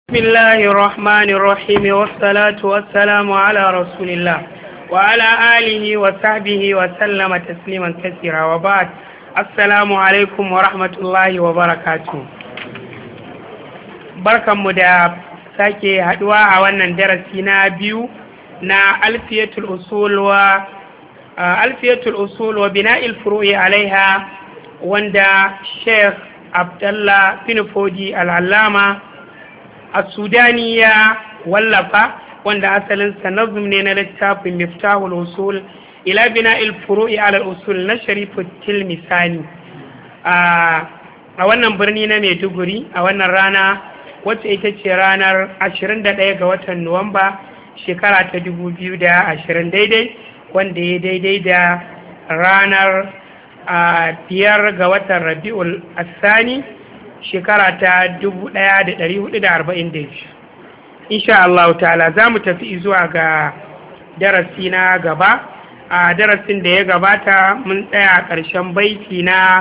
بسم الله الرحمن الرحيم والصلاة والسلام على رسول الله وعلى آله وصحبه وسلم تسليما كثيرا وبعد السلام عليكم ورحمة الله وبركاته barkanmu da sake haduwa a wannan darasi na biyu na alfiyatul usul wa bina'il furu'i alaiha wanda Sheikh Abdullah bin Fodi al-Allama a Sudani ya wallafa, wanda asalinsa nazm ne na littafin Miftahul Usul ila bina'il furu'i ala usul na Sharifuddin Misani a wannan birni na Maiduguri a wannan rana wacce ita ce ranar 21 ga watan Nuwamba shekara ta 2020 daidai, wanda ya daidai da ranar 5 ga watan Rabi'ul Asani shekara ta 1442. insha Allah ta'ala za mu tafi zuwa ga darasi na gaba. A darasin da ya gabata mun tsaya ƙarshen baiti na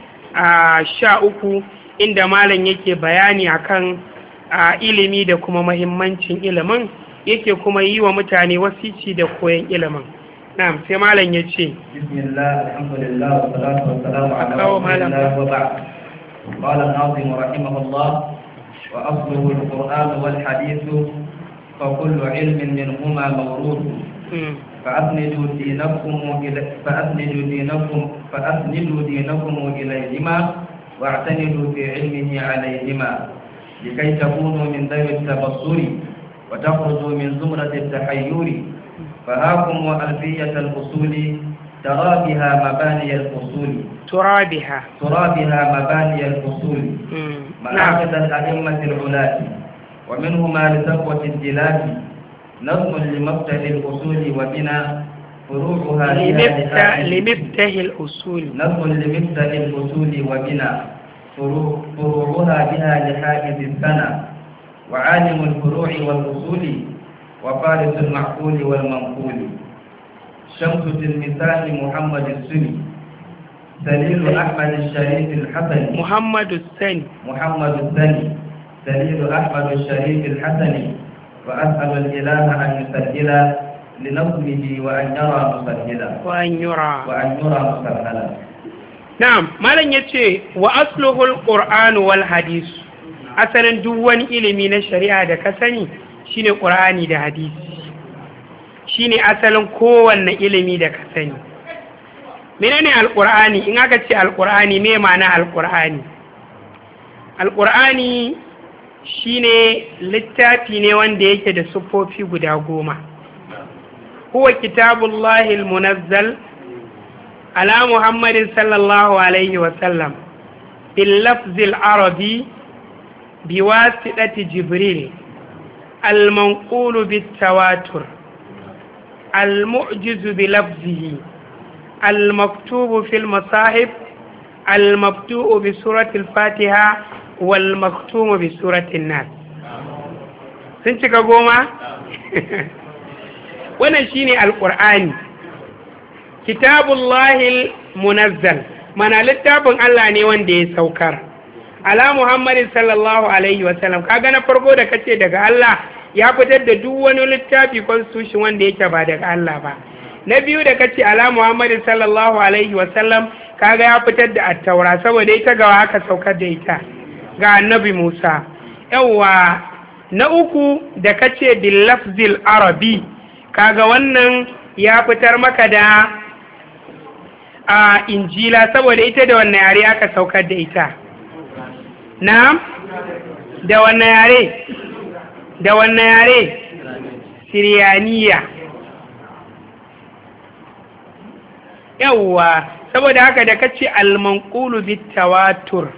13 inda malam yake bayani akan ilimi da kuma mahimmancin ilimin, yake kuma yi wa mutane wasici da koyon ilimin. Na'am, sai malam ya ce bismillah alhamdulillah wa salatu wa salamu ala rasulillah wa ba'd. قال الناظم رحمه الله: وأصله القرآن والحديث فكل علم منهما موروث فأسندوا دينكم إليهما واعتمدوا في علمه عليهما لكي تكونوا من ذوي التبصر وتخرجوا من زمرة التحير فهاكم وألفية الأصول ترى بها مباني الأصول مباني الأصول معاقد الأئمة العلاة ومنهما لتقوى الدلال نظم لمفتح الأصول وبنا فروعها لمفتح الأصول نظم لمفتح الأصول وبنا فروعها بها لحاجز السنة وعالم الفروع والأصول وفارس المعقول والمنقول شمس المثال محمد السني سليل أحمد الشريف الحسني محمد الثاني سليل أحمد الشريف الحسني وأسأل الإله أن يسهل لنظمه وأن يرى مسهلا مسهلا. نعم، malam yace wa asluhul qur'an wal hadith, asalin duk wani ilimi na shari'a da ka sani shine qur'ani da hadisi, shine asalin kowanne ilimi da ka sani. Menene alqur'ani? In aka ce alqur'ani, me ma'ana alqur'ani? Alqur'ani shine littafi ne wanda yake da siffofi guda 10. huwa kitabullahi almunazzal ala muhammadin sallallahu alaihi wa sallam bil lafzil arabi biwasitati jibril al-manqulu bit-tawatur al-mu'jizu bilafzihi al-maktubu fil masahib al-mabdu'u bi surati al-fatiha wal maktumu bi surati an-nas. Sun cika 10? Wannan shine alqur'ani, kitabullahi munazzal, mana littafin Allah ne wanda ya saukar ala muhammadin sallallahu alaihi wasallam. Kaga na farko da kace daga Allah, ya fitar da duk wani littafi constitution wanda yake ba daga Allah ba. Na biyu da kace ala muhammadin sallallahu alaihi wasallam, kaga ya fitar da at-taura saboda ita ga aka saukar da ita, ga annabi Musa. Yawa na uku da kace bil lafzil arabi, kaga wannan ya fitar maka da injila saboda ita da wannan yare aka saukar da ita. Na'am, da wannan yare Siriyaniya. Yawwa, saboda haka da kace al-manqulu bit-tawatur,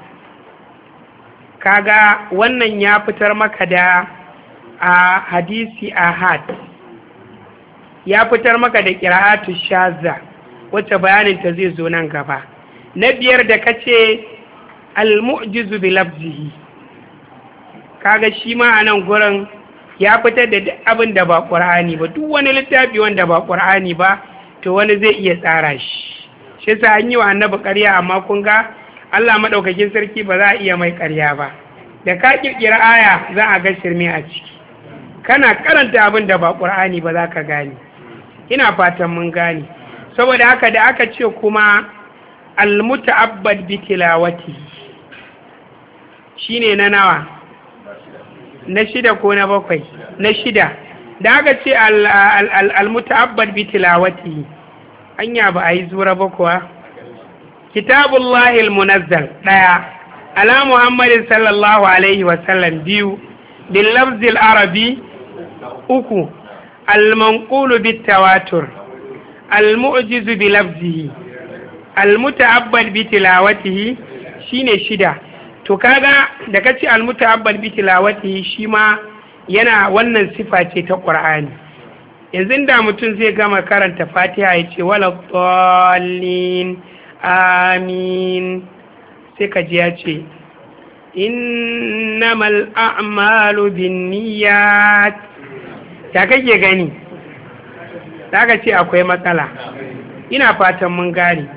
kaga wannan ya fitar maka da hadisi ahad, ya fitar maka da qira'atu shazza wacce bayanin ta zai zo nan gaba. Na biyar da kace al-mu'jizu bi lafzihi, kaga shi ma a nan gurin ya fitar da abin da ba qur'ani ba. Duk wani littafi wanda ba qur'ani ba to wani zai iya tsara shi. Shi yasa an yi wa annabi ƙarya, amma kun ga Allah madaukakin sarki ba za a iya mai ƙarya ba. da ka kirkira aya za a ga shirme a ciki, kana karanta abin da ba ƙur'ani ba za ka gane. Ina fatan mun gane. Saboda haka da aka ce kuma almuta'abbad bi tilawati shine na nawa, na 6 ko na 7? Na 6. da aka ce almuta'abbad bi tilawati anya ba a yi zura ba kuwa. Kitabullahi almunazzal 1 ala Muhammadin sallallahu alaihi wasallam 2 bil lafzil arabi 3 al-manqulu bit tawatur al-mu'jizu bi lafzihi al-muta'abbad bi tilawatihi shine 6. to kaga da kace al-muta'abbad bi tilawatihi shi ma yana wannan sifa ce ta Qur'ani. Yanzu da mutum zai gama karanta Fatiha ya ce wala dallin amin, sai ka ji ya ce innamal a'malu binniyat, ya kake gani? Da ka ce akwai matsala. Ina fatan mun gane.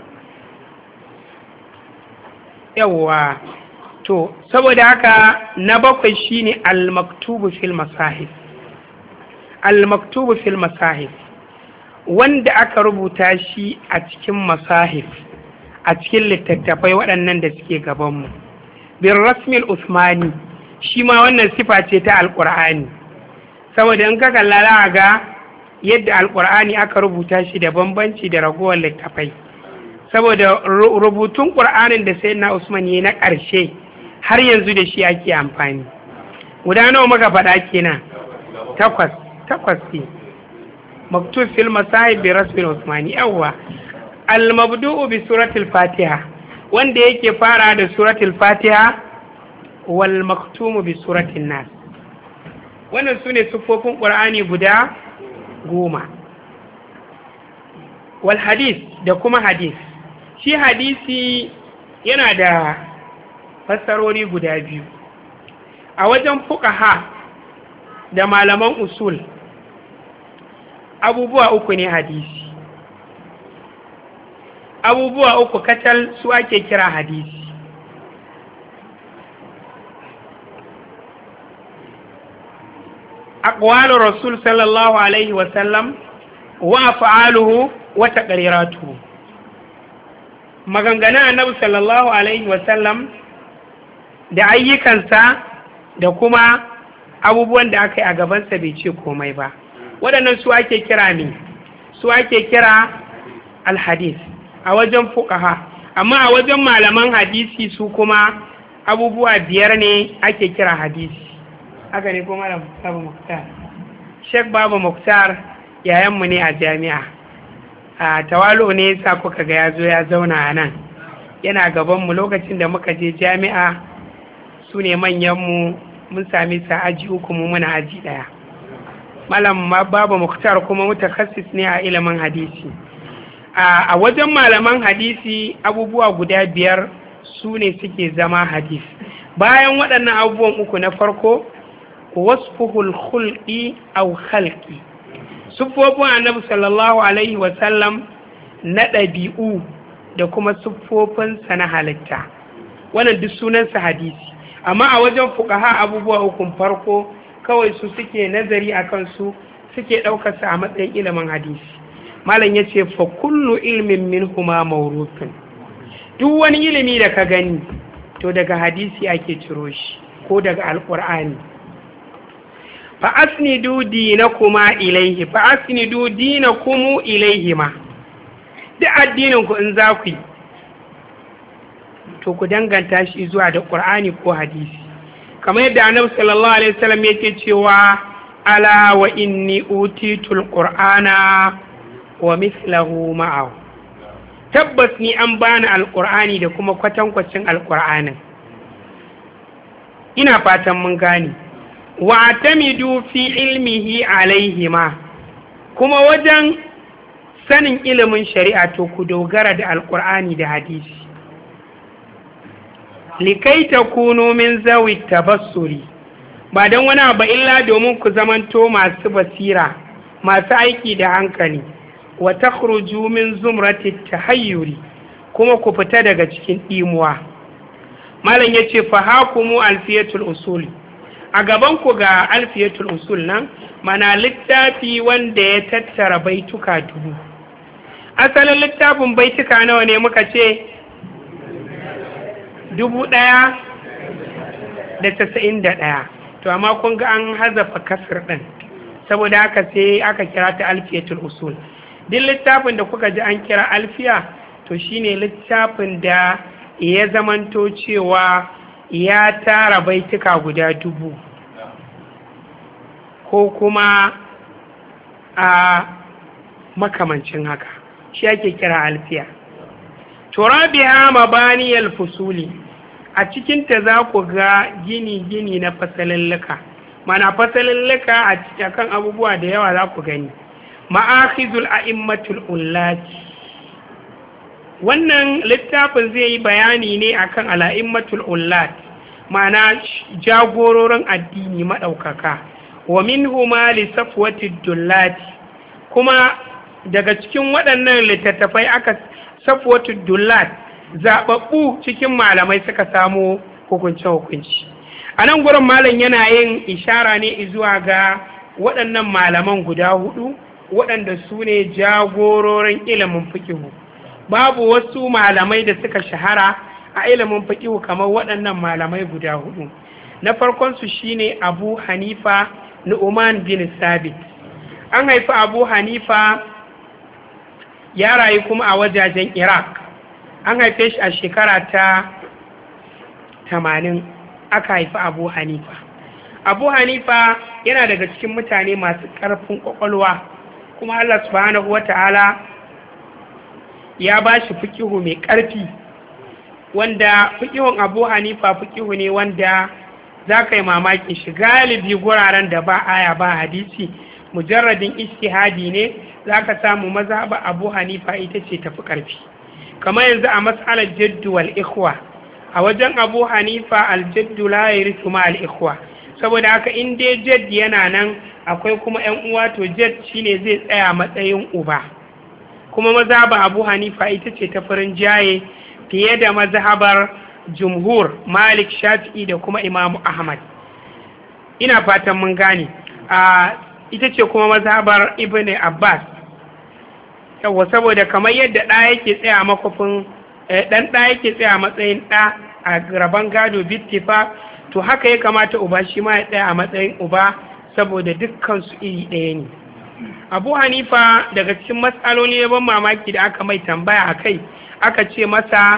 Yawwa, to saboda haka na 7 shine al-maktubu fil masahif. Al-maktubu fil masahif wanda aka rubuta shi a cikin masahif, a cikin littattafai waɗannan da suke gabanmu, bin rasmil usmani, shi ma wannan sifa ce ta alƙur'ani. Saboda in ka kalla ga yadda alƙur'ani aka rubuta shi da bambanci da ragowar littattafai, saboda rubutun ƙur'anin da sayyidina Usman yayi na ƙarshe har yanzu da shi ake amfani. Guda nawa muka faɗa kenan? 8 ne. Maktub fil masahib bi rasmil usmani. Yawwa, al-mabdu'u bi suratul fatiha, wanda yake fara da suratul fatiha, wal maktumu bi suratin nas. Wannan sune sufofin Qur'ani guda 10. Wal hadith, da kuma hadith. Shi hadisi yana da fassarori guda biyu. A wajen fuqaha da malaman usul, abubuwa 3 ne hadisi. Abubuwa 3 kacal su ake kira hadisi. Aqwalu Rasul sallallahu alaihi wasallam wa af'aluhu wa taqriratuhu. Maganganun Annabi sallallahu alaihi wasallam da ayyukansa da kuma abubuwan da aka yi a gabansa bai ce komai ba. Waɗannan su ake kira ne, su ake kira alhadis a wajen fuqaha. Amma a wajen malaman hadisi su kuma abubuwa 5 ne ake kira hadisi. Haka ne kuma da Babu Muktar. Sheikh Babu Muktar yayanmu ne a jami'a. A tawalo ne yasa kuka ga ya zo ya zauna a nan. Yana gabanmu lokacin da muka je jami'a, su ne manyanmu, mun sami sa aji 3 mu muna aji 1. Malam Babu Muktar kuma mutakassis ne a ilimin hadisi. A wajen malaman hadisi abubuwa guda 5 su ne suke zama hadisi. Bayan waɗannan abubuwan 3 na farko, wasfuhul khulqi aw khalqi, siffofin Annabi sallallahu alaihi wasallam na ɗabi'u da kuma siffofinsa na halitta, wannan duk sunansa hadisi. Amma a wajen fuqaha abubuwa 3 farko kawai su suke nazari a kansu, suke ɗaukarsa a matsayin ilimin hadisi. Malam ya ce fa kullu ilmin minhuma mawrufun, duk wani ilimi da ka gani to daga hadisi ake ciro shi ko daga alƙur'ani. fa asnidu dinakuma ilaihi, fa asnidu dinakum ilaihima, duk addinin ku in za ku yi to ku danganta shi zuwa da Qur'ani ko hadisi. Kamar yadda Annabi sallallahu alaihi wasallam yake cewa ala wa inni utitul qur'ana wa mithluhu ma'ahu, tabbas ni an bani alqur'ani da kuma kwatankwacin alqur'anin. Ina fatan mun gane. wa atamidu fi ilmihi alaihima, kuma wajen sanin ilimin shari'a to ku dogara da alqur'ani da hadisi. likai takunu min zawi tabassuri, ba don wani abu illa domin ku zamanto masu basira, masu aiki da hankali. wa takhruju min zumrati tahayyuri, kuma ku fita daga cikin dimuwa. malam yace fa hakumu alfiyatul usul, a gaban ku ga alfiyatul usul nan, mana littafi wanda ya tattara baituka 1000. Asalin littafin baituka nawa ne muka ce? 1091. To amma kun ga an hazafa kasr din, saboda haka sai aka kira ta alfiyatul usul. Duk littafin da kuka ji an kira alfiya, to shine littafin da ya zamanto cewa ya tara baituka guda 1000 ko kuma a makamancin haka, shi ake kira alfiya. Turabiha mabaniyal fusuli, a cikinta za ku ga gini na fasalallaka, mana fasalallaka a cikin abubuwa da yawa za ku gani. Ma'akhizul a'immatul ullati, wannan littafin zai yi bayani ne akan al'a'immatul ullat, mana jagororin addini maɗaukaka. Wa minhuma li safwatid dullati, kuma daga cikin waɗannan littattafai aka safwatid dullat, zaɓaɓɓu cikin malamai suka samu hukunce-hukunci. A nan gurin malam yana yin ishara ne zuwa ga waɗannan malaman guda 4 waɗanda su ne jagororin ilimin fikihu. Babu wasu malamai da suka shahara a ilimin fikihu kamar waɗannan malamai guda 4. Na farkonsu shine Abu Hanifa Nu'man bin Sabit. An haifi Abu Hanifa, ya rayu kuma a wajajen Iraq. An haife shi a shekara ta 80 aka haifi Abu Hanifa. Abu Hanifa yana daga cikin mutane masu ƙarfin ƙwaƙwalwa, kuma Allah subhanahu wata'ala ya ba shi fikihu mai ƙarfi, wanda fikihun Abu Hanifa fikihu ne wanda za ka yi mamaki shi. Galibi guraren da ba aya ba hadisi, mujarradin ijtihadi ne, za ka samu mazhaba Abu Hanifa ita ce tafi ƙarfi. Kamar yanzu a mas'alar jaddu wal ikhwa, a wajen Abu Hanifa aljaddu la yarithu ma al ikhwa, saboda haka in dai jadd yana nan akwai kuma ƴan uwa, to jadd shine zai tsaya matsayin uba. Kuma mazhaba Abu Hanifa ita ce ta farin jaye fiye da mazhabar jumhur Malik, Shafi'i da kuma Imam Ahmad. Ina fatan mun gane. Ita ce kuma mazhabar Ibn Abbas. Yawa, saboda kamar yadda ɗa yake tsaya makofin ɗan ɗa yake tsaya matsayin ɗa a rabon gado bittifa, to haka ya kamata uba shi ma ya tsaya a matsayin uba, saboda dukkan su iri ɗaya ne. Abu Hanifa daga cikin matsaloli na ban mamaki da aka mai tambaya a kai, aka ce masa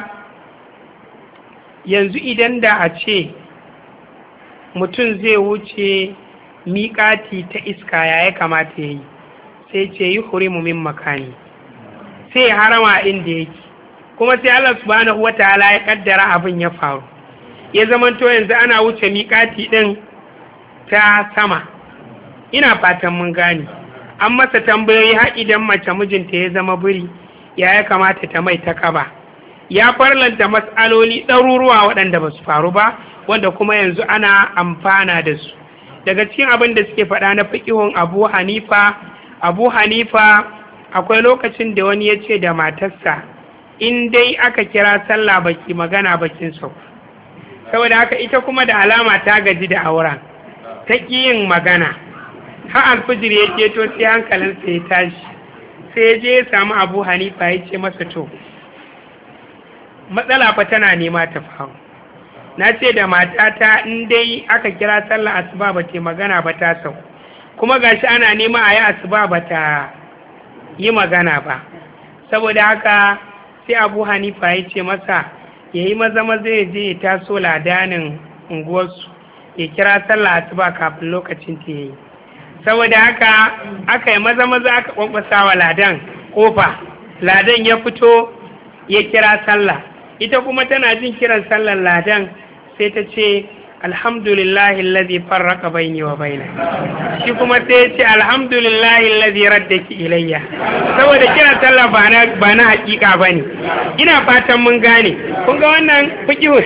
yanzu idan da a ce mutum zai wuce miƙati ta iska ya kamata ya yi, sai ce yi hurimu min makani, sai ya harama inda yake. Kuma sai Allah subhanahu wataala ya kaddara abin ya faru, ya zamanto yanzu ana wuce miƙati ɗin ta sama. Ina fatan mun gane. An masa tambayoyi har idan mace mijinta ya zama biri ya kamata ta mai ta kaba. Ya farlanta matsaloli ɗaruruwa waɗanda ba su faru ba, wanda kuma yanzu ana amfana da su. Daga cikin abin da suke faɗa na fiƙihun Abu Hanifa akwai lokacin da wani ya ce da matarsa, in dai aka kira sallah baki magana bakin sau. Saboda haka ita kuma da alama ta gaji da auren, ta ƙi yin magana. Har alfijir ya keto sai hankalinsa ya tashi, sai ya je ya samu Abu Hanifa ya ce masa, to matsala fa tana nema ta faru. Na ce da matata in dai aka kira sallar asuba ba ta magana ba ta sau, kuma gashi ana nema a yi asuba ba ta yi magana ba. Saboda haka sai Abu Hanifa ya ce masa ya yi maza ya je ya taso ladanin unguwarsu ya kira sallar asuba kafin lokacin ta yi. Saboda haka aka yi maza aka kwankwasa wa ladan kofa, ladan ya fito ya kira sallah. Ita kuma tana jin kiran sallar ladan sai ta ce alhamdulillahi allazi farraqa baini wa bainak. Shi kuma sai ya ce alhamdulillahi allazi raddaki ilayya, saboda kiran sallah ba na hakika bane. Ina fatan mun gane. Kun ga wannan fiqhu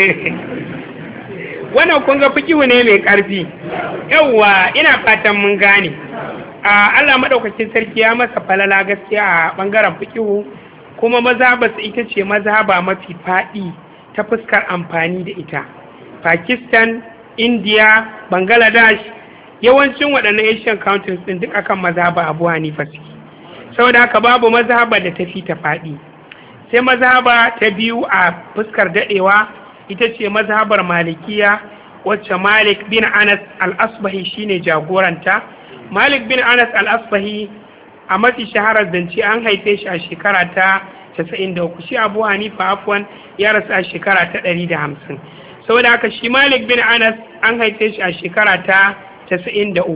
wannan kun ga fiqhu ne mai karfi. Yawwa, ina fatan mun gane. Allah madaukakin sarki ya masa falala gaskiya a bangaren fiqhu, kuma mazhabarsa ita ce mazhaba mafi faɗi ta fuskar amfani da ita. Pakistan, India, Bangladesh, yawancin waɗannan Asian countries ɗin duk akan mazhaba Abu Hanifa suke. Saboda haka babu mazhaba da tafi ta faɗi. Sai mazhaba ta biyu a fuskar daɗewa ita ce mazhabar Malikiya, wacce Malik bin Anas al-Asbahi shine jagoranta. Malik bin Anas al-Asbahi a mafi shaharar zance an haife shi a shekara ta 93, shi Abu Hanifa afwan ya rasu a shekara ta 150. Saboda haka shi Malik bin Anas an haife shi a shekara ta 93.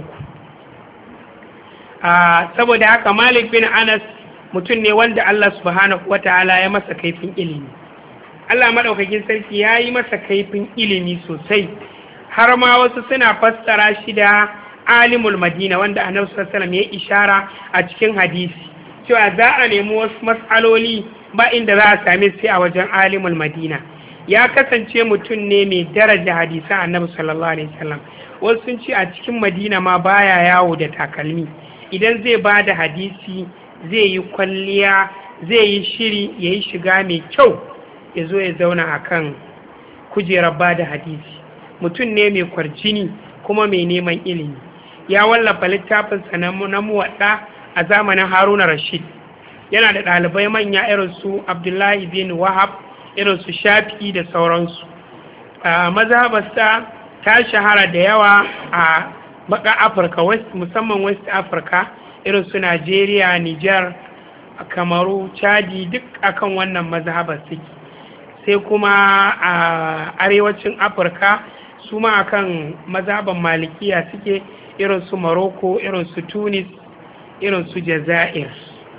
Saboda haka Malik bin Anas mutum ne wanda Allah subhanahu wataala ya masa kaifin ilimi. Allah madaukakin sarki ya yi masa kaifin ilimi sosai, har ma wasu suna fassara shi da alimul Madina, wanda Annabi sallallahu alaihi wasallam ya ishara a cikin hadisi cewa za a nemi wasu mas'aloli ba inda za a same su a wajen alimul Madina. Ya kasance mutum ne mai daraja hadisan Annabi sallallahu alaihi wasallam. Wasu sun ce a cikin Madina ma baya yawo da takalmi. Idan zai ba da hadisi zai yi kwalliya, zai yi shiri, ya yi shiga mai kyau, ya zo ya zauna a kan kujerar ba da hadisi. Mutum ne mai kwarjini kuma mai neman ilimi. Ya wallafa littafinsa na muwaɗa a zamanin Haruna Rashid. Yana da ɗalibai manya irin su Abdullahi bin Wahab, irin su Shafi'i da sauransu. Mazhabarsa ta shahara da yawa a baka Afirka, musamman West Africa, irin su Najeriya, Niger, Kamaru, Chadi, duk akan wannan mazhabar suke. Sai kuma a arewacin Afirka su ma akan mazhaban Malikiya suke, irin su Morocco, irin su Tunis, irin su Jazair.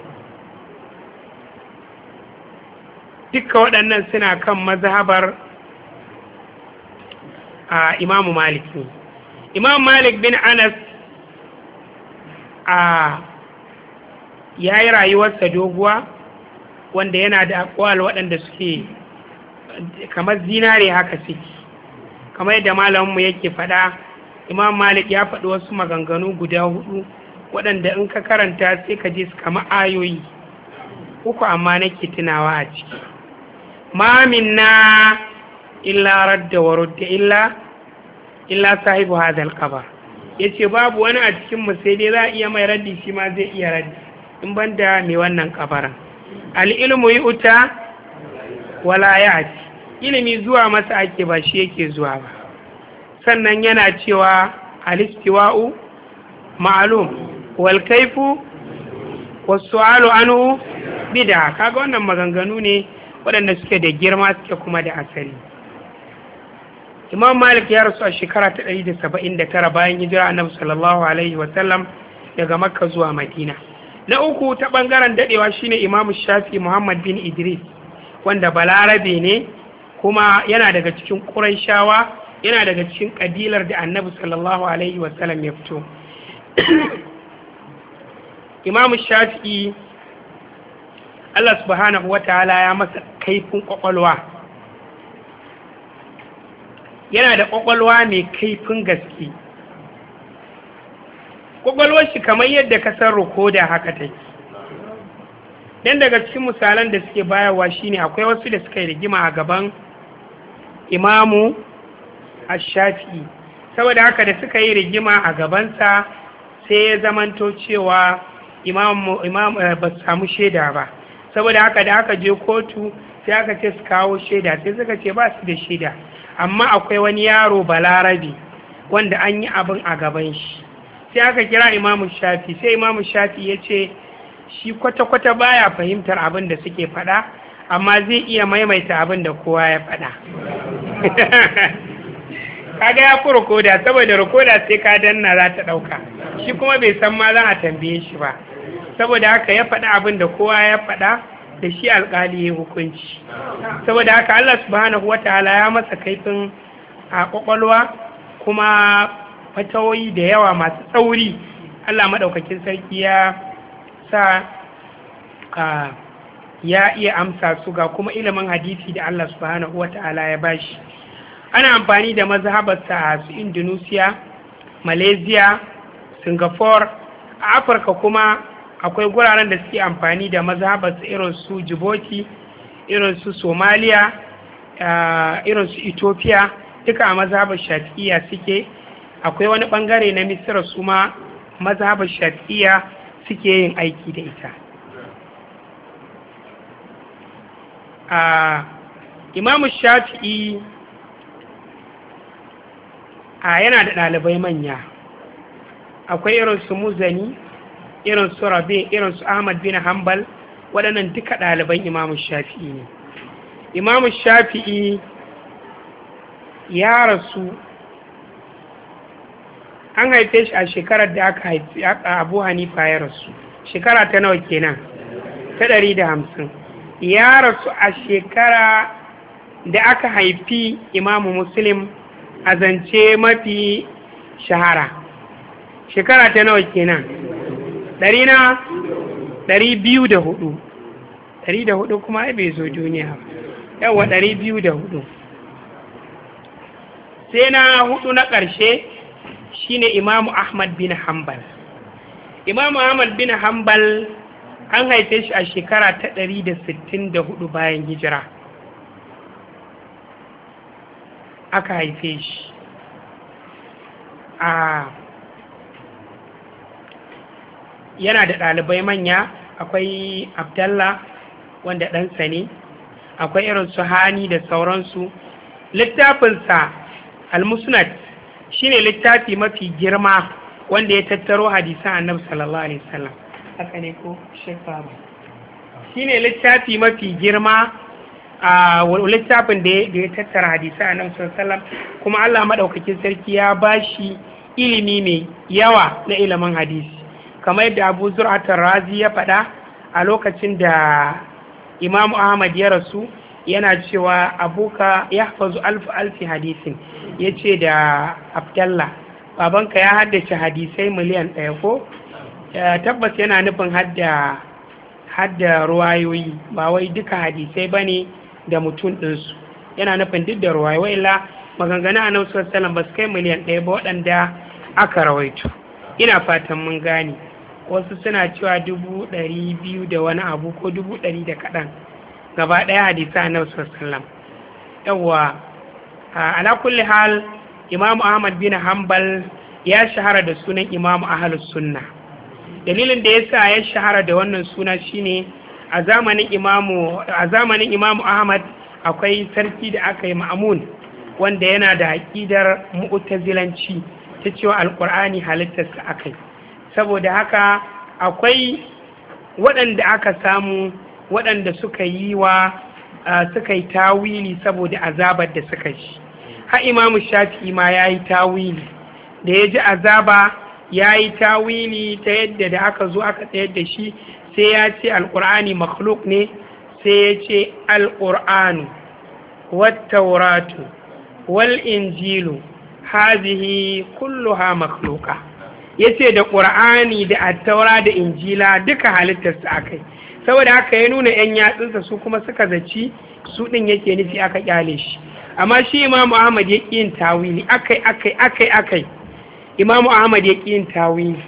Dukka waɗannan suna kan mazhabar Imamu Malik ne. Imam Malik bin Anas ya yi rayuwarsa doguwa, wanda yana da akwal waɗanda suke kamar zinare haka suke. Kamar yadda malaminmu yake faɗa, Imam Malik ya faɗi wasu maganganu guda 4 waɗanda in ka karanta sai ka ji su kama ayoyi 3 amma nake tunawa a ciki. Ma minna illa radda wa rudda illa sahibu hadal qabr. Yace babu wani a cikin mu sai dai za a iya mai raddi, shi ma zai iya raddi in banda mai wannan kabarin. Al ilmu yu'ta wala ya'ti. Ilimi zuwa masa ake, ba shi yake zuwa ba. Sannan yana cewa al-istiwa'u ma'lum wal kayfu was-su'alu anhu bid'a. Kaga wannan maganganu ne waɗanda suke da girma, suke kuma da asali. Imam Malik ya rasu a shekara ta 179 bayan hijira Annabi sallallahu alaihi wasallam daga Makka zuwa Madina. Na uku ta bangaren dadewa shine Imam Shafi Muhammad bin Idris, wanda balarabe ne kuma yana daga cikin Qurayshawa, yana daga cikin kabilar da Annabi sallallahu alaihi wasallam ya fito. Imam Shafi Allah subhanahu wataala ya masa kaifin kwakwalwa. Yana da kwakwalwa mai kaifin gaske. Kwakwalwar shi kamar yadda ka san rikoda haka take. Dan daga cikin misalan da suke bayarwa shine akwai wasu da suka yi rigima a gaban Imamu Ash-Shafi'i. Saboda haka da suka yi rigima a gabansa sai ya zamanto cewa imam ba su samu shaida ba. Saboda haka da aka je kotu sai aka ce su kawo shaida, sai suka ce ba su da shaida, amma akwai wani yaro balarabe wanda an yi abin a gaban shi. Sai aka kira Imamu Shafi, sai Imamu Shafi ya ce shi kwata-kwata baya fahimtar abin da suke faɗa, amma zai iya maimaita abin da kowa ya faɗa. Kaga ya fi rikoda, saboda rikoda sai ka danna za ta ɗauka, shi kuma bai san ma za a tambaye shi ba. Saboda haka ya faɗa abin da kowa ya faɗa, da shi alƙali ya hukunci. Saboda haka Allah subhanahu wataala ya masa kaifin a ƙwaƙwalwa, kuma fatawoyi da yawa masu tsauri Allah maɗaukakin sarki ya sa ya iya amsa su, ga kuma ilimin hadisi da Allah subhanahu wataala ya bashi. Ana amfani da mazhabarsa a su Indonesia, Malaysia, Singapore. A Afirka kuma akwai guraren da suke amfani da mazhabarsa irin su Djibouti, irin su Somalia, irin su Ethiopia duka a mazhabar Shafi'iyya suke. Akwai wani bangare na Misra su ma mazhabar Shafi'iyya suke yin aiki da ita. Imam Shafi'i yana da ɗalibai manya. Akwai irin su Muzani, irin su Rabi, irin su Ahmad bin Hanbal, waɗannan duka ɗaliban Imam Shafi'i ne. Imam Shafi'i ya rasu, an haife shi a shekarar da aka haifi Abu Hanifa ya rasu. Shekara ta nawa kenan? Ta 150. Ya rasu a shekara da aka haifi Imam Muslim a zance mafi shahara. Shekara ta nawa kenan? 204. 104 kuma ai bai zo duniya ba. Yawa 204. Sai na hudu na ƙarshe shine Imam Ahmad bin Hanbal. Imam Ahmad bin Hanbal an haife shi a shekara ta 164 bayan hijira. Aka haife shi. Yana da ɗalibai manya, akwai Abdallah wanda ɗansa ne, akwai irin su Hani da sauransu. Littafinsa Al-Musnad shine littafi mafi girma wanda ya tattaro hadisan Annabi sallallahu alaihi wasallam. Haka ne ko shefa ba? Shine littafi mafi girma littafin da ya tattara hadisan Annabi sallallahu alaihi wasallam, kuma Allah madaukakin sarki ya bashi ilimi mai yawa na ilimin hadisi. Kamar yadda Abu Zur'at ar-Razi ya faɗa a lokacin da Imam Ahmad ya rasu, yana cewa abuka yahfazu alfi hadisin. Yace da Abdallah, babanka ya haddace hadisai miliyan 1 ko? Tabbas yana nufin hadda ruwayoyi, ba wai duka hadisai bane da mutum ɗinsu. Yana nufin duk da ruwayoyi, illa maganganun Annabi sallallahu alaihi wasallam ba su kai miliyan 1 ba waɗanda aka rawaito. Ina fatan mun gane. Wasu suna cewa 200 da wani abu ko 100 da kaɗan gaba ɗaya hadisa Annabi sallallahu alaihi wasallam. Yawwa, ala kulli hal Imam Ahmad bin Hanbal ya shahara da sunan Imam Ahlus Sunna. Dalilin da yasa ya shahara da wannan suna shine a zamanin Imam Ahmad akwai sarki da aka yi Ma'mun wanda yana da aqidar mu'tazilanci ta cewa alqur'ani halittarsa akai. Saboda haka akwai waɗanda aka samu waɗanda suka yi tawili saboda azabar da suka ji. Har Imam Shafi'i ma ya yi tawili, da ya ji azaba ya yi tawili ta yadda da aka zo aka tsayar da shi sai ya ce alƙur'ani makhluk ne, sai ya ce alƙur'anu wattauratu wal injilu hazihi kulluha makhluka. Ya ce da ƙur'ani da attaura da injila duka halittarsa akai. Saboda haka ya nuna 'yan yatsunsa su kuma suka zaci su ɗin yake nufi, aka ƙyale shi. Amma shi Imam Ahmad ya ƙi yin tawili akai. Imam Ahmad ya ƙi yin tawili.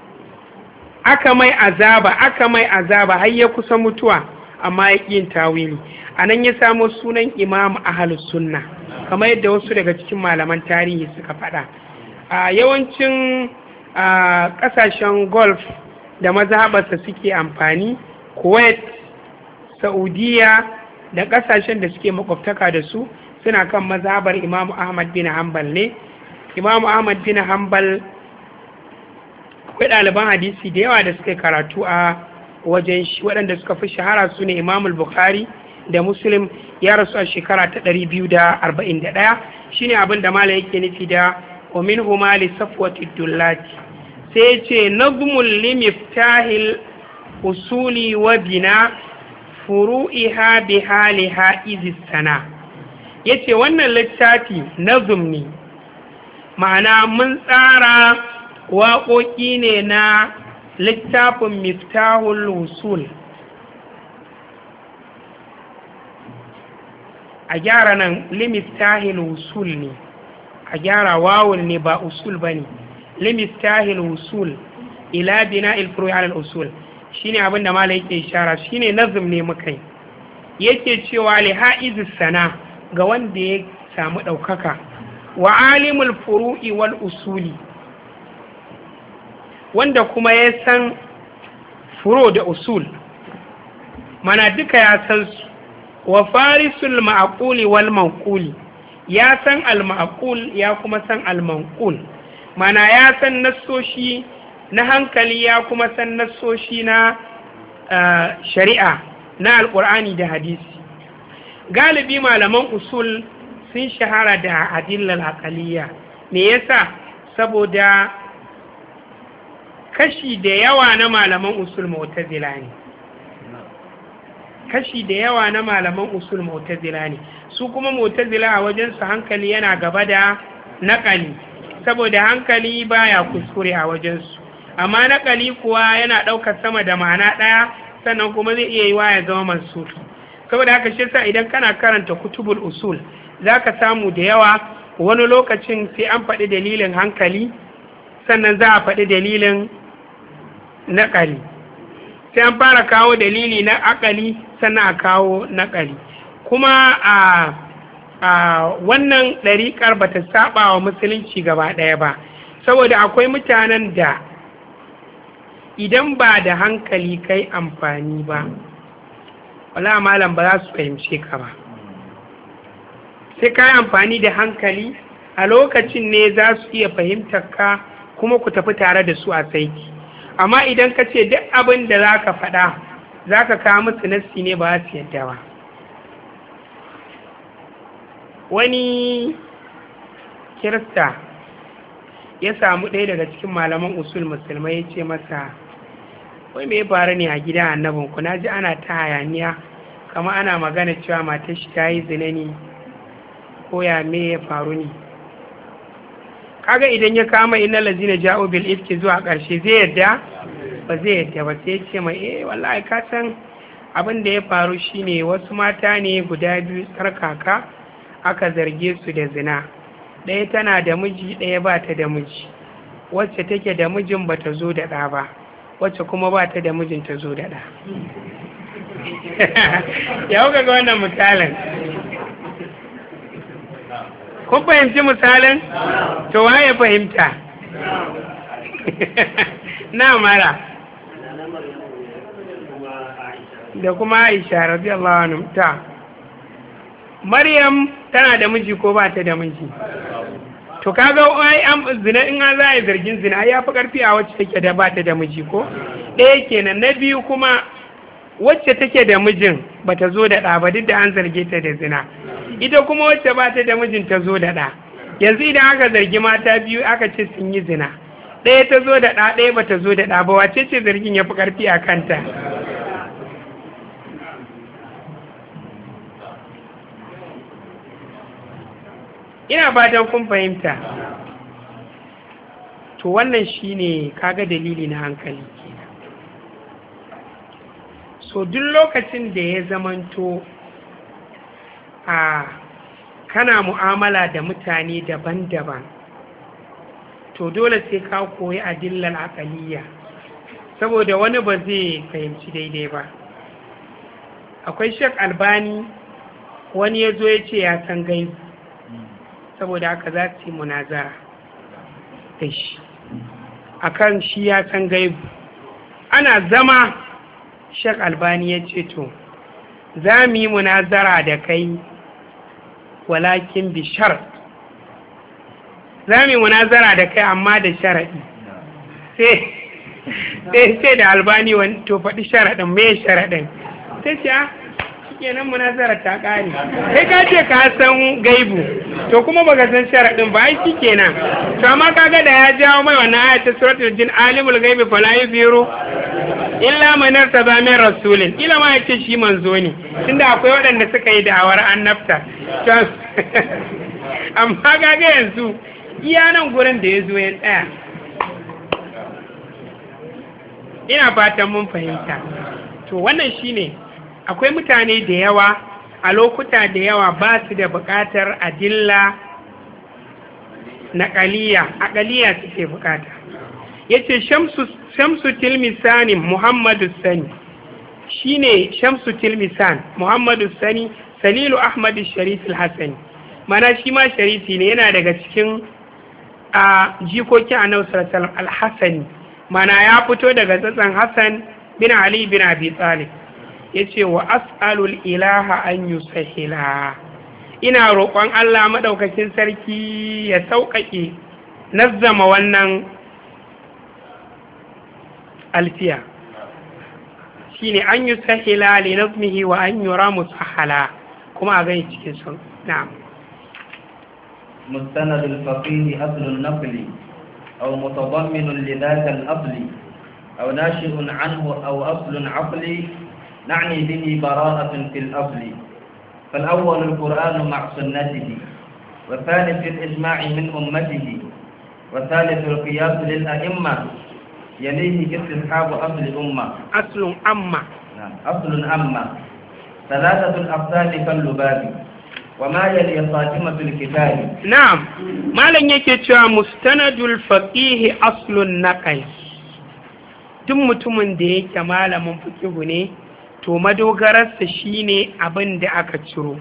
Aka mai azaba har ya kusa mutuwa, amma ya ƙi yin tawili. A nan ya samo sunan Imam Ahlus Sunna, kamar yadda wasu daga cikin malaman tarihi suka faɗa. A yawancin ƙasashen Gulf da mazhabarsa suke amfani, Kuwait, Saudiya da ƙasashen da suke makwabtaka da su suna kan mazhabar Imam Ahmad bin Hanbal ne. Imam Ahmad bin Hanbal akwai ɗaliban hadisi da yawa da suka karatu a wajen shi, waɗanda suka fi shahara su ne Imam Bukhari da Muslim. Ya rasu a shekara ta 241. Shine abin da mala yake nufi da wa minhuma li safwati dullati. Sai ce nazmul limiftahil usuli wa bina furu'iha bi haliha izistana. Yace wannan littafi nazm ne, ma'ana mun tsara waƙoƙi ne na littafin miftahul usul. A gyara nan limiftahil usul ne, a gyara wawul ne ba usul bane. Limiftahil usul ila bina'il furu'i ala al-usul shine abin da malai yake ishara, shine nazm ne muka yi. Yake cewa li haiz sana ga wanda ya samu ɗaukaka. Wa alimul furu'i wal usuli, wanda kuma ya san furo da usul, mana duka ya san su. Wa farisul ma'quli wal manquli, ya san al-ma'qul ya kuma san al-manqul, mana ya san nassoshi na hankali ya kuma san nassoshi na shari'a na alƙur'ani da hadisi. Galibi malaman usul sun shahara da adillal aqaliyya. Me yasa? Saboda kashi da yawa na malaman usul mu'tazila ne. Kashi da yawa na malaman usul mu'tazila ne. Su kuma mu'tazila a wajen su hankali yana gaba da naqali, saboda hankali baya kuskure a wajen su. Amma naqali kuwa yana ɗaukar sama da ma'ana ɗaya, sannan kuma zai iya yiwa ya zama mansur. Saboda haka shi yasa idan kana karanta kutubul usul zaka samu da yawa wani lokacin sai an faɗi dalilin hankali sannan za a faɗi dalilin naƙali, sai an fara kawo dalili na akali sannan a kawo naƙali. Kuma a wannan ɗariƙar ba ta saba wa musulunci gaba ɗaya ba, saboda akwai mutanen da idan ba da hankali kai amfani ba, wala malam ba za su fahimce ka ba. Sai ka yi amfani da hankali, a lokacin ne za su iya fahimtar ka kuma ku tafi tare da su a saiki. Amma idan ka ce duk abin da za ka faɗa za ka kawo musu nassi ne, ba su yadda ba. Wani kirista ya samu ɗaya daga cikin malaman usul musulmai ya ce masa, wai me ya faru ne a gida annabinku? Na ji ana ta hayaniya kama ana magana cewa matar shi ta yi zina ne, ko ya me ya faru ne? Kaga idan ya kama inna lazina ja'u bil ifki zuwa ƙarshe zai yadda? Ba zai yadda ba. Sai ya ce mai wallahi ka san abin da ya faru shine wasu mata ne guda biyu tsarkaka aka zarge su da zina. Ɗaya tana da miji, ɗaya ba ta da miji. Wacce take da mijin ba ta zo da ɗa ba, wacce kuma ba ta da mijin ta zo da ɗa. Ya kuka ga wannan misalin? Kun fahimci misalin? To wa ya fahimta? Na mara. Da kuma Aisha radiyallahu anha. Ta Maryam tana da miji ko ba ta da miji? To kaga ai an zina, in an za a yi zargin zina ya fi karfi a wacce take da ba ta da miji ko? Ɗaya kenan. Na biyu kuma wacce take da mijin ba ta zo da ɗa ba, duk da an zarge ta da zina. Ita kuma wacce ba ta da mijin ta zo da ɗa. Yanzu idan aka zargi mata biyu aka ce sun yi zina, ɗaya ta zo da ɗa, ɗaya ba ta zo da ɗa ba, wace ce zargin ya fi ƙarfi a kanta? Ina fatan kun fahimta. To wannan shine kaga dalili na hankali kenan. So duk lokacin da ya zamanto kana mu'amala da mutane daban-daban, to dole sai ka koyi adillal aqaliyya, saboda wani ba zai fahimci daidai ba. Akwai Sheikh Albani, wani ya zo ya ce ya san gaibu, saboda haka za su yi munazara da shi akan shi ya san gaibu. Ana zama Sheikh Albani ya ce to za mu yi munazara da kai, walakin bi shart. Za mu yi munazara da kai amma da sharaɗi. Sai da Albani wani to faɗi sharaɗin, me sharaɗin? Sai ce kenan munazara ta ƙare. Sai ka ce ka san gaibu, to kuma baka san sharaɗin ba, ai kenan. To amma kaga da ya jawo mai wannan ayat ta suratul jin, alimul gaibi fala yuzhiru illa man irtada min rasulin. Ila ma yace shi manzo ne, tunda akwai waɗanda suka yi da'awar annabta. Amma kaga yanzu iya nan gurin da ya zo ya tsaya. Ina fatan mun fahimta. To wannan shine, akwai mutane da yawa a lokuta da yawa ba su da buƙatar adilla aqaliyya suke buƙata. Yace Shamsu Tilmisani Muhammadu Sani, shine Shamsu Tilmisan Muhammadu Sani salilu ahmad sharif al-hasani, mana shi ma sharifi ne, yana daga cikin jikokin annabi sallallahu alaihi wasallam al-hasani, mana ya fito daga tsatsan Hassan bin Ali bin Abi Talib. Yace wa as'alul ilaha an yusahila, ina roƙon Allah madaukakin sarki ya sauƙaƙe nazzama wannan alfiya, shine an yusahila li nazmihi wa an yura musahala, kuma a gani cikin sun. Na'am. مستند الفقيه أصل النقل أو متضمن لذاك الأصل أو ناشئ عنه أو أصل عقلي، نعني به براءة في الأصل. فالأول القرآن مع سنته، والثاني في الإجماع من أمته، والثالث القياس للأئمة، يليه استصحاب أصل أمة. أصل أمة. أصل أمة. ثلاثة الأقسام كاللباب، وما يلي خاتمة الكتاب. نعم، ما لن يكتوى مستند الفقيه أصل النقل. duk mutumin da yake malamin fiqhu ne, to madogararsa shine abin da aka ciro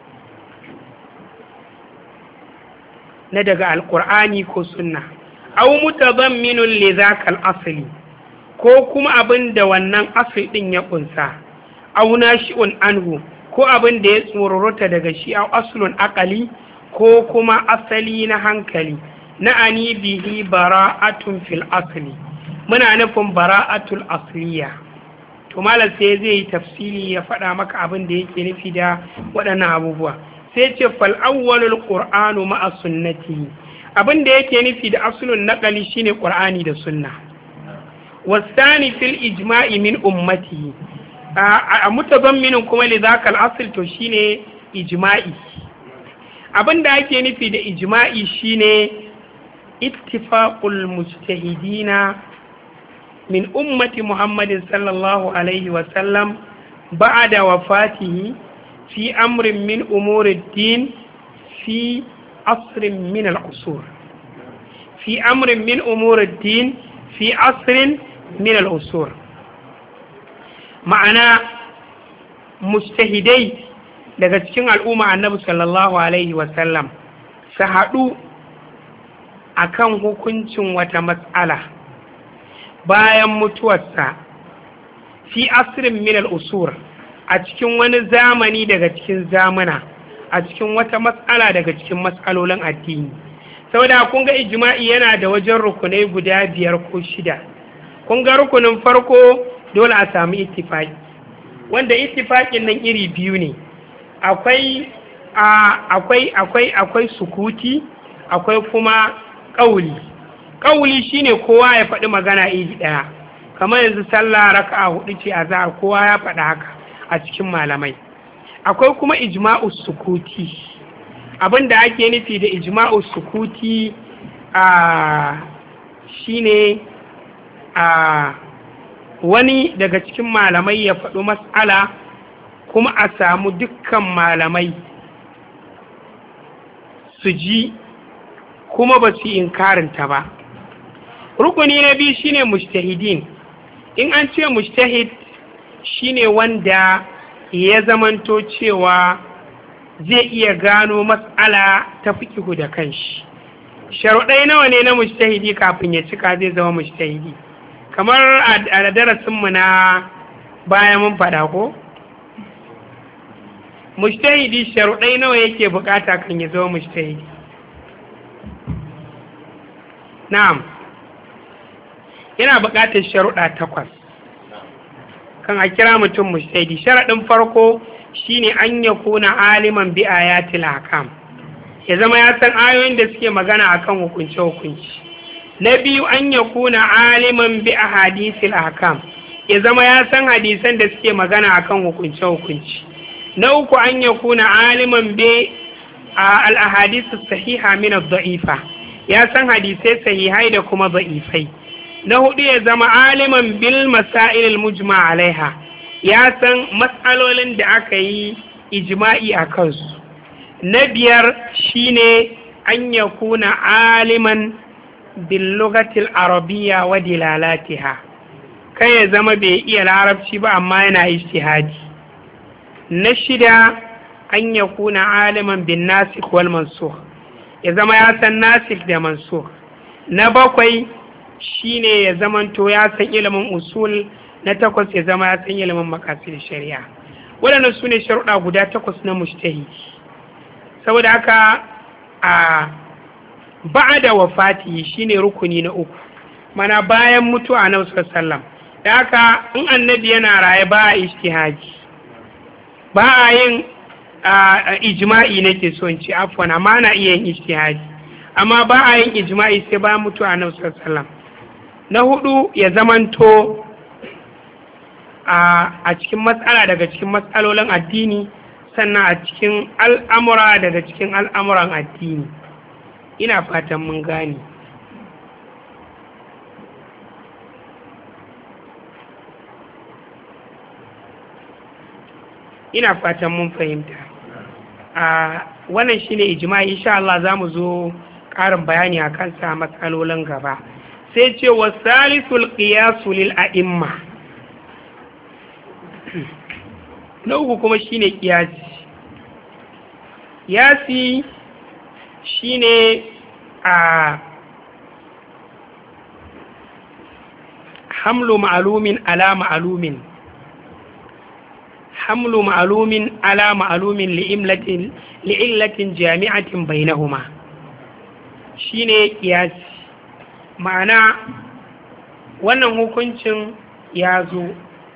na daga alqur'ani ko sunna, aw mutadamminun li zakal asli, ko kuma abin da wannan asli din ya kunsa, aw nashi'un anhu, ko abin da ya tsororota daga shi, aw aslun aqali, ko kuma asali na hankali. Na'ani bihi bara'atun fil asli, muna nufin bara'atul asliya. To malam sai zai yi tafsiri ya faɗa maka abin da yake nufi da waɗannan abubuwa. Sai ce fal awwalul qur'anu ma'a sunnati, abin da yake nufi da aslun naqali shine qur'ani da sunna. Wasani fil ijma'i min ummati, a mutazammin kuma li zakal asl, to shine ijma'i. Abin da ake nufi da ijma'i shine ittifaqul mujtahidina min ummati Muhammadin sallallahu alaihi wasallam ba'da wafatihi fi amrin min umuri din fi asrin min al-usur, fi amrin min umuri din fi asrin min al-usur. Ma'ana mujtahidai daga cikin al'umma annabi sallallahu alaihi wasallam su haɗu akan hukuncin wata matsala bayan mutuwarsa fi asrin min al-usur, a cikin wani zamani daga cikin zamana, a cikin wata matsala daga cikin matsalolin addini. Saboda kun ga ijma'i yana da wajen rukunai guda 5 ko 6. Kun ga rukunin farko dole a samu ittifaqi, wanda ittifaqin nan iri biyu ne. Akwai sukuti, akwai kuma ƙauli. Ƙauli shine kowa ya faɗi magana iri ɗaya, kamar yanzu sallah raka'a 4 ce azhar, kowa ya faɗi haka a cikin malamai. Akwai kuma ijma'us sukuti. Abin da ake nufi da ijma'us sukuti shine wani daga cikin malamai ya faɗi mas'ala kuma a samu dukkan malamai su ji kuma ba su inkarinta ba. Rukuni na biyu shine mujtahidin. In an ce mujtahid shine wanda ya zamanto cewa zai iya gano mas'ala ta fiqhu da kanshi. Sharuɗai nawa ne na mujtahidi kafin ya cika zai zama mujtahidi? Kamar a darasinmu na baya mun faɗa ko? Mujtahidi sharuɗai nawa yake bukata kan ya zama mujtahidi? Na'am, yana bukatar sharuɗa 8 kan a kira mutum mujtahidi. Sharaɗin farko shine an yakuna aliman bi ayatil ahkam, ya zama ya san ayoyin da suke magana akan hukunce-hukunci. Na biyu an yakuna aliman bi ahadisil ahkam, ya zama ya san hadisan da suke magana akan hukunce-hukunci. Na uku an yakuna aliman bi al-ahadith as-sahiha min ad-da'ifa, ya san hadisai sahihai da kuma da'ifai. Na hudu ya zama aliman bil masail al-mujma' alaiha, ya san matsalolin da aka yi ijma'i a kansu. Na biyar shine an yakuna aliman bil lugatil arabiyya wa dilalatiha, kai ya zama bai iya larabci ba amma yana ijtihadi. Na shida an yakuna aliman bin nasikh wal mansukh, ya zama ya san nasikh da mansukh. Na 7 shine ya zamanto ya san ilimin usul. Na 8 ya zama ya san ilimin maqasid shari'a. Waɗannan su ne sharuɗa guda 8 na mujtahidi. Saboda haka a ba'da wafati shine rukuni na 3, mana bayan mutuwa Annabi sallallahu alaihi wasallam. Da haka in annabi yana raye ba a ijtihadi, ba a yin ijma'i nake so in ce, afwan, amma na iya yin ijtihadi, amma ba a yin ijma'i sai bayan mutuwa Annabi sallallahu alaihi wasallam. Na 4 ya zamanto a cikin matsala daga cikin matsalolin addini, sannan a cikin al'amura daga cikin al'amuran addini. Ina fatan mun gane. Ina fatan mun fahimta. Wannan shine ijma'i. Insha Allah za mu zo ƙarin bayani a kansa matsalolin gaba. Sai ce wa salisul qiyasu lil a'imma. Na 3 kuma shine qiyasi. Qiyasi shine hamlu ma'lumin ala ma'lumin, hamlu ma'lumin ala ma'lumin li'illatin jami'atin bainahuma, shine qiyasi. Ma'ana wannan hukuncin ya zo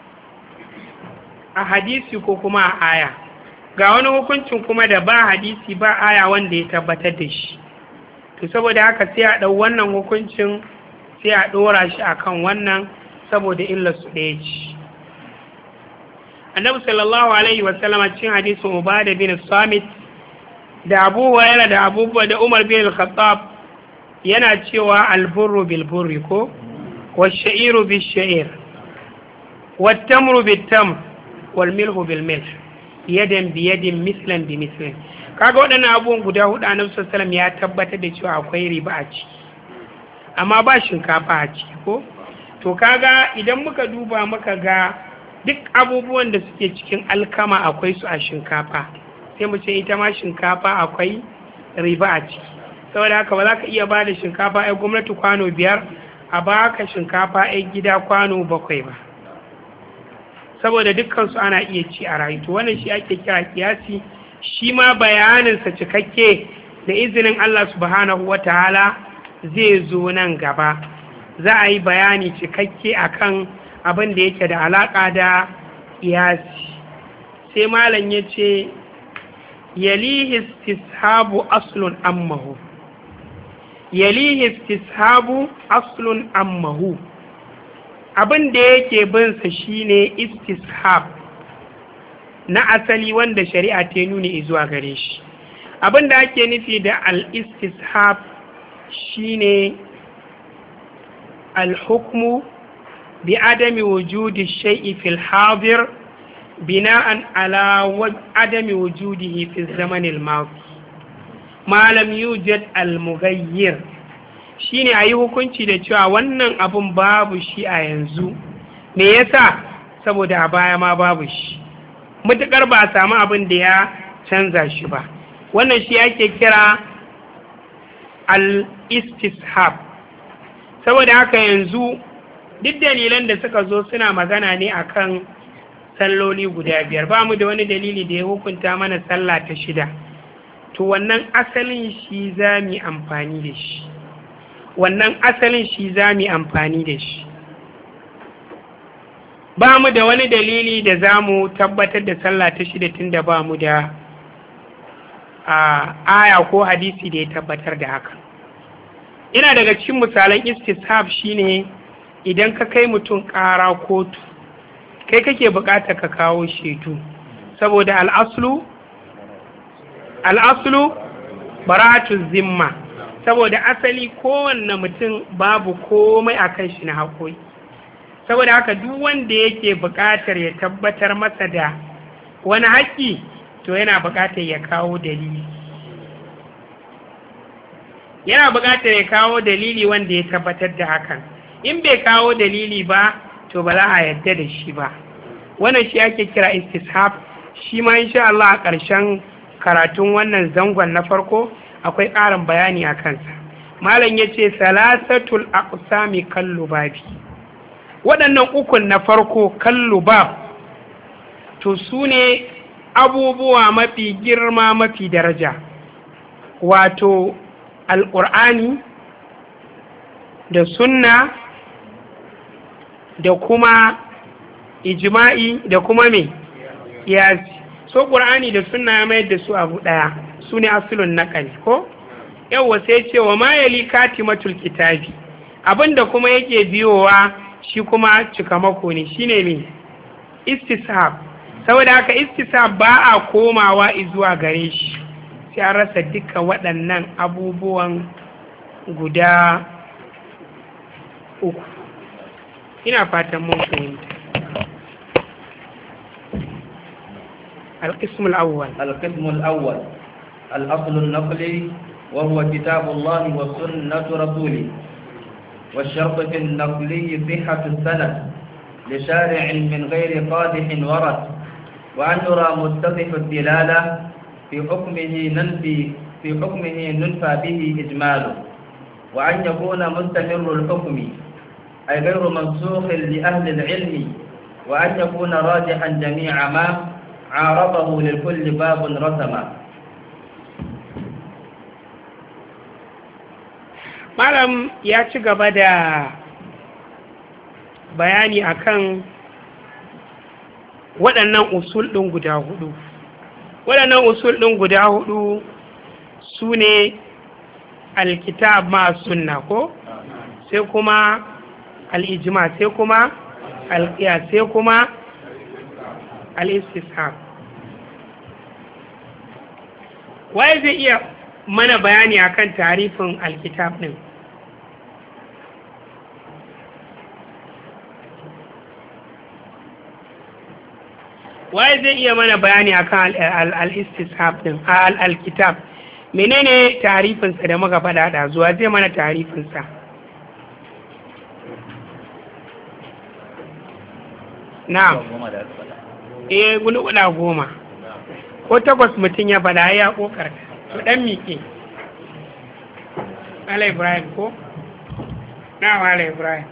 a hadisi ko kuma a aya, ga wani hukuncin kuma da ba hadisi ba aya wanda ya tabbatar da shi. To saboda haka sai a ɗau wannan hukuncin sai a ɗora shi akan wannan, saboda illar su ɗaya ce. Annabi sallallahu alaihi wa sallama cikin hadisin Ubadah bin Samit da Abu Hurairah da Umar bin Al-Khattab yana cewa alburru bil burri ko wash-sha'iru bish-sha'ir wat-tamru bit-tamr wal-milhu bil-milh yadan bi yadin mislan bi mislin. Kaga waɗannan abubuwan guda 4 Annabi sallallahu alaihi wasallam ya tabbatar da cewa akwai riba a ciki, amma ba shinkafa a ciki ko. To kaga idan muka duba muka ga duk abubuwan da suke cikin alkama akwai su a shinkafa, sai mu ce ita ma shinkafa akwai riba a ciki. Saboda haka ba za ka iya ba da shinkafa ai gwamnati kwano 5 a baka shinkafa ai gida kwano 7 ba, saboda dukkansu ana iya ci a rayu. To wannan shi ake kira kiyasi. Shi ma bayaninsa cikakke da izinin Allah subhanahu wataala zai zo nan gaba. Za a yi bayani cikakke akan abin da yake da alaƙa da kiyasi. Sai malam ya ce yalihi istishabu aslun ammahu, yalihi istishabu aslun ammahu. Abin da yake binsa shine istishab na asali wanda shari'a ta nuni zuwa gare shi. Abin da ake nufi da al-istishab shine al-hukmu bi adami wujudi shay'i fil hadir bina'an ala adami wujudihi fi zaman al-madi ma lam yujad al-mughayyir. Shine ayi hukunci da cewa wannan abun babu shi a yanzu. Me yasa? Saboda a baya ma babu shi, mutakar ba a samu abin da ya canza shi ba. Wannan shi ake kira al-istishab. Saboda haka yanzu duk dalilan da suka zo suna magana ne akan salloli guda 5. Ba mu da wani dalili da ya hukunta mana sallah ta 6. To wannan asalin shi za mu amfani da shi, wannan asalin shi za mu amfani da shi. Ba mu da wani dalili da za mu tabbatar da sallah ta 6 tun da ba mu da aya ko hadisi da ya tabbatar da haka. Ina daga cikin misalan istishab shine idan ka kai mutum ƙara kotu, kai kake buƙatar ka kawo shaidu, saboda al'aslu bara'atu zimma, saboda asali kowanne mutum babu komai a kan shi na haƙoƙi. Saboda haka duk wanda yake buƙatar ya tabbatar masa da wani haƙƙi, to yana buƙatar ya kawo dalili, yana buƙatar ya kawo dalili wanda ya tabbatar da hakan. In bai kawo dalili ba, to ba za a yadda da shi ba. Wannan shi ake kira istishab, shi ma insha Allah a ƙarshen karatun wannan zangon na farko akwai ƙarin bayani a kansa. Malam ya ce salasatul aqsami kallubabi, waɗannan ukun na farko kallubab to su ne abubuwa mafi girma mafi daraja, wato alƙur'ani da sunna da kuma ijma'i da kuma me kiyasi. So ƙur'ani da sunna ya mayar da su abu ɗaya, su ne asulun naƙali ko yawwa. sai ce wa ma yali katimatul kitabi, abinda kuma yake biyowa shi kuma cikamako ne, shine me istishab. saboda haka istishab ba a komawa zuwa gare shi sai an rasa dukkan waɗannan abubuwan guda uku. ina fatan mun fahimta. القسم الأول الأصل النقلي وهو كتاب الله وسنة رسوله، والشرط في النقلي صحة السند لشارع من غير قادح ورد، وأن يرى متصف الدلالة في حكمه ننفى به إجماله، وأن يكون مستمر الحكم أي غير منسوخ لأهل العلم، وأن يكون راجحا جميع ما عارضه للكل باب رسما. malam ya ci gaba da bayani akan waɗannan usul ɗin guda hudu. waɗannan usul ɗin guda hudu su ne alkitab ma sunna ko, sai kuma al'ijima, sai kuma alƙiyas, sai kuma al'istishab. waye zai iya mana bayani akan tarifin alkitab ɗin? waye zai iya mana bayani akan al-istishab din al-kitab? menene tarifinsa da muka faɗa da zuwa zai mana tarifinsa? na'am, guda 10 ko 8 mutum ya faɗa ya kokarta to dan miƙe. Ala Ibrahim ko? na'am, Ala Ibrahim.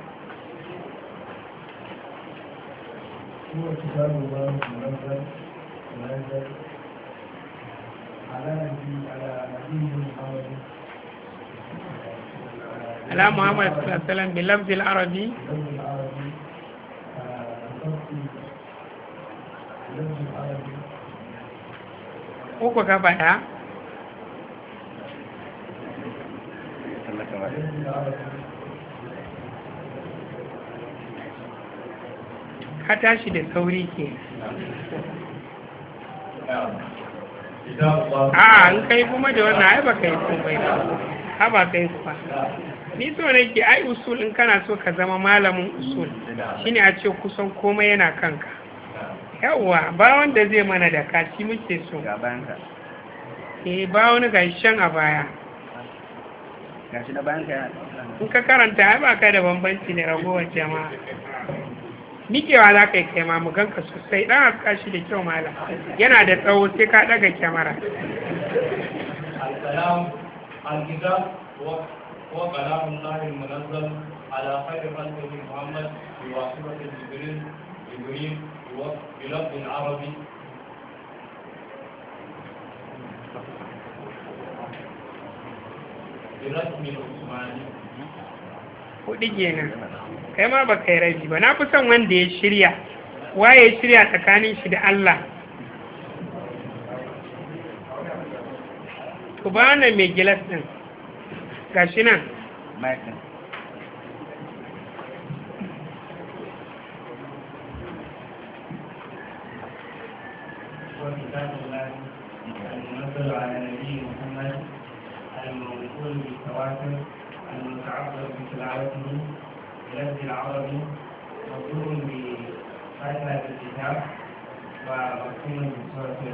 هو كتاب الله المنزل على نبيه محمد على محمد صلى الله عليه وسلم بلفظ العربي uku ka faɗa? ka tashi da sauri ke. An kai kuma da wannan ai ba kai komai ba, ba kai kuwa. Ni so nake ai usul in kana so ka zama malamin usul shine a ce kusan komai yana kanka. Yawwa, ba wanda zai mana da kaci muke so. Ba wani gashin a baya. Gashi na bayan ka. In ka karanta ai ba ka da bambanci da ragowar jama'a. Mikewa za ka yi kai ma mu ganka sosai, ɗan haska shi da kyau malam, yana da tsawo sai ka ɗaga kyamara. الكتاب هو كلام الله المنزل على خير خلقه محمد بواسطة جبريل بلفظ عربي برسم عثماني. Kuɗi kenan, kai ma ba kai rabi ba. Na fi son wanda ya shirya, waye ya shirya tsakanin shi da Allah. To ba wannan mai gilas ɗin, ga shi nan. وكتاب الله المنزل على نبي محمد الموصول بالتواتر المتعبد بتلاوته بلفظ العربي مطلوب بفاتحة الكتاب ومكتوب بسورة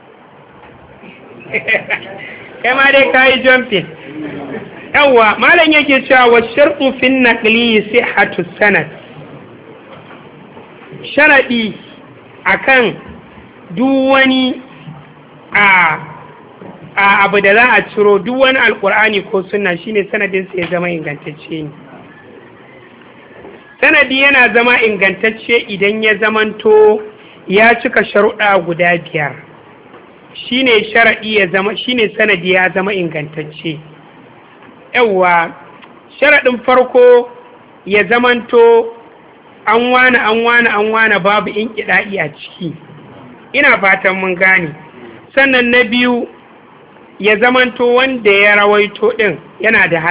kai ma dai kayi jumping. Yawwa, malam yake cewa wa shartu fin naqli sihhatu sanad. Sharadi akan duk wani abu da za a ciro, duk wani alkur'ani ko sunna shine sanadinsa ya zama ingantacce ne. Sanadi yana zama ingantacce idan ya zamanto ya cika sharuɗa guda 5. Shine sharadi ya zama, shine sanadi ya zama ingantacce. Yawwa, sharadin farko ya zamanto an wane babu inkida'i a ciki. Ina fatan mun gane. Sannan na biyu ya zamanto wanda ya rawaito din yana da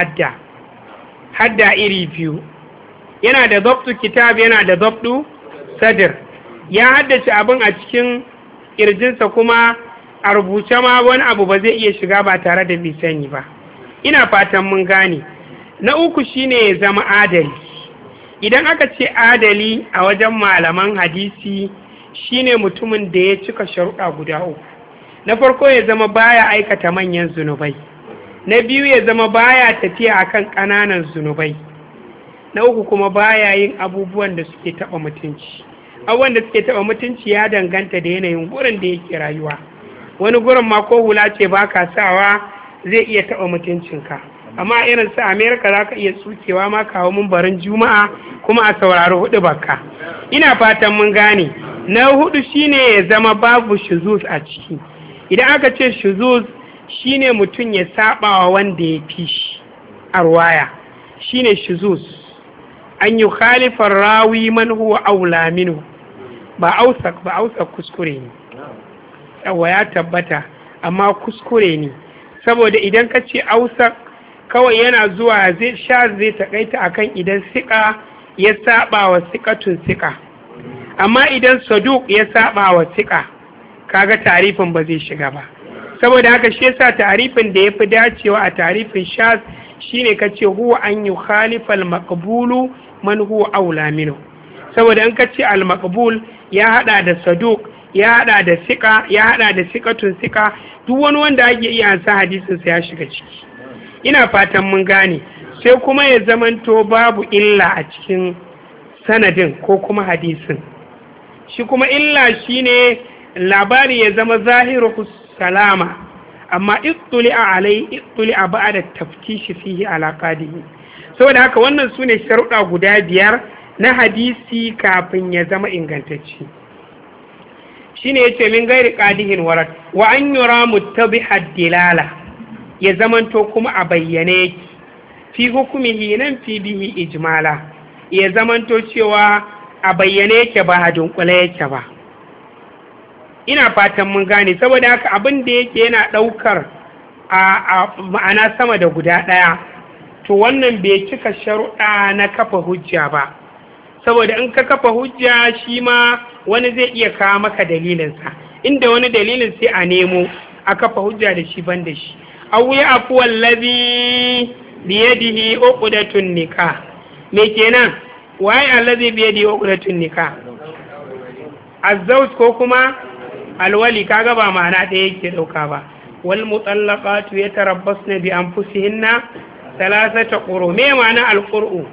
hadda iri biyu. Yana da dabtu kitab, yana da dabtu sadr. Ya haddace abin a cikin kirjinsa, kuma a rubuce ma wani abu ba zai iya shiga ba tare da bai sani ba. Ina fatan mun gane. Na uku shine ya zama adali. Idan aka ce adali a wajen malaman hadisi shine mutumin da ya cika sharuɗa guda 3. Na farko ya zama baya aikata manyan zunubai. Na biyu ya zama baya tafiya akan ƙananan zunubai. Na uku kuma baya yin abubuwan da suke taɓa mutunci. Abubuwan da suke taɓa mutunci ya danganta da yanayin gurin da yake rayuwa. Wani gurin ma ko hula ce baka sawa zai iya taɓa mutuncinka. Amma irin su Amerika za ka iya tsukewa ma kawo mumbarin Juma'a kuma a saurari hudu baka. Ina fatan mun gane. Na 4 shine ya zama babu shuzuz a ciki. Idan aka ce shuzuz shine mutum ya saba wa wanda ya fi shi a ruwaya, shine shuzuz. An yi khalifar rawi man huwa aula minhu. Ba ausak kuskure ne. Yawa ya tabbata, amma kuskure ne. Saboda idan ka ce ausak kawai yana zuwa zai takaita akan idan siƙa ya saba wa siƙatun siƙa. Amma idan saduq ya saba wa siƙa, kaga tarifin ba zai shiga ba. Saboda haka shi yasa tarifin da yafi dacewa a tarifin shaz shine kace huwa an yukhalifa al-maqbulu man huwa aula minhu. Saboda in kace al-maqbul ya hada da saduq, ya hada da siƙa, ya hada da siƙatun siƙa, duk wani wanda ake iya ansa hadisin sa ya shiga ciki. Ina fatan mun gane. Sai kuma ya zamanto babu illa a cikin sanadin ko kuma hadisin. Shi kuma illa shine labari ya zama zahiru salama, amma ittuli'a ba'da taftishi fihi ala qadihi. Saboda haka wannan sune sharuɗa guda 5 na hadisi kafin ya zama ingantacce. Shine yace min gairi qadihin warad wa an yura muttabihad dilala, ya zamanto kuma a bayyane fi hukumihi nan fi bihi ijmala, ya zamanto cewa a bayyane yake ba a dunkule yake ba. Ina fatan mun gane. Saboda haka abin da yake yana ɗaukar a ma'ana sama da guda 1, to wannan bai cika sharuɗa na kafa hujja ba. Saboda in ka kafa hujja shi ma wani zai iya kawo maka dalilinsa, inda wani dalilin sai a nemo a kafa hujja da shi ban da shi. Aw ya afu wallazi biyadihi uqdatun nikah. Me kenan? Waye allazi biyadihi uqdatun nikah? Azzawj ko kuma alwali? Kaga ba ma'ana ɗaya yake dauka ba. Wal mutallaqatu yatarabbasna bi anfusihinna thalathata quru. Me ma'ana alquru?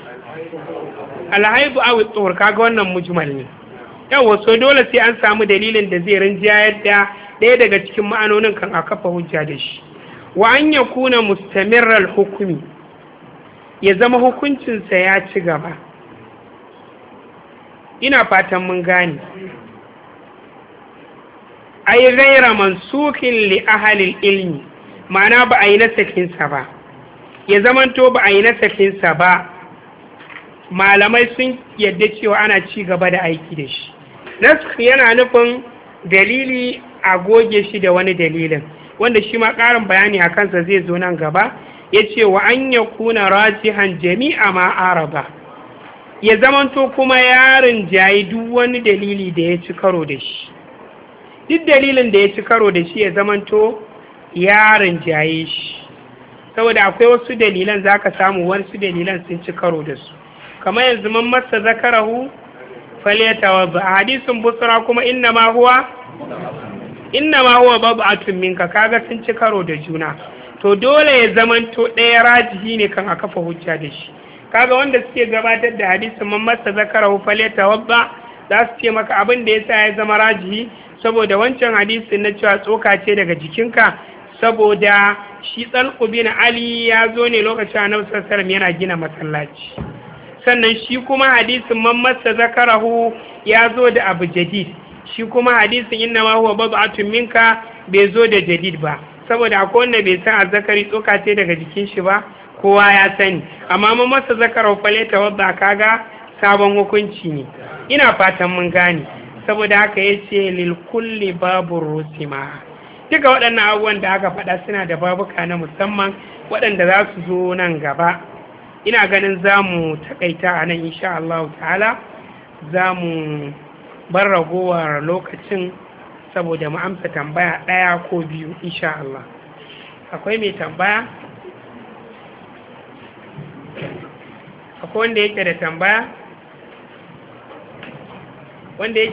Alhaidu aw at-tuhur. Kaga wannan mujmal ne. Yawa, so dole sai an samu dalilin da zai rinjayar da ɗaya daga cikin ma'anonin kan a kafa hujja da shi. Wa an yakuna mustamirral hukumi, ya zama hukuncinsa ya ci gaba. Ina fatan mun gane. Ai ghaira mansukin li ahli ilmi, ma'ana ba a yi nasakinsa ba. Ya zamanto ba a yi nasakinsa ba, malamai sun yadda cewa ana ci gaba da aiki da shi. Nask yana nufin dalili a goge shi da wani dalilin, wanda shi ma ƙarin bayani a kansa zai zo nan gaba. Ya ce wa an ya kuna rajihan jami'a ma araba, ya zamanto kuma yarin jayi duk wani dalili da ya ci karo da shi. Duk dalilin da ya ci karo da shi ya zamanto yarin jaye shi. Saboda akwai wasu dalilan za ka samu wasu dalilan sun ci karo da su. Kamar yanzu man masa zakarahu falyatawadda. A hadisin busra kuma inna ma huwa bab'atun minka, kaga sun ci karo da juna. To dole ya zamanto ɗaya rajihi ne kan a kafa hujja da shi. Kaga wanda suke gabatar da hadisin man masa zakarahu falyatawadda za su ce maka abin da yasa ya zama rajihi saboda wancan hadisin na cewa tsoka ce daga jikinka, saboda shi Talq bin Ali ya zo ne lokacin Annabi sallallahu alaihi wasallam yana gina masallaci, sannan shi kuma hadisin man massa zakarahu ya zo da abu jadid, shi kuma hadisin inna ma huwa bad'atun minka bai zo da jadid ba, saboda akwai wanda bai san azzakari tsoka ce daga jikin shi ba, kowa ya sani, amma man massa zakarahu falata wadda kaga sabon hukunci ne. Ina fatan mun gane, saboda haka yace lil kulli babur rusima. Duka waɗannan abubuwan da aka faɗa suna da babuka na musamman waɗanda za su zo nan gaba. Ina ganin za mu taƙaita a nan insha Allah ta'ala, za mu bar ragowar lokacin saboda mu amsa tambaya ɗaya ko biyu insha Allah. Akwai mai tambaya? Akwai wanda yake da tambaya? Wanda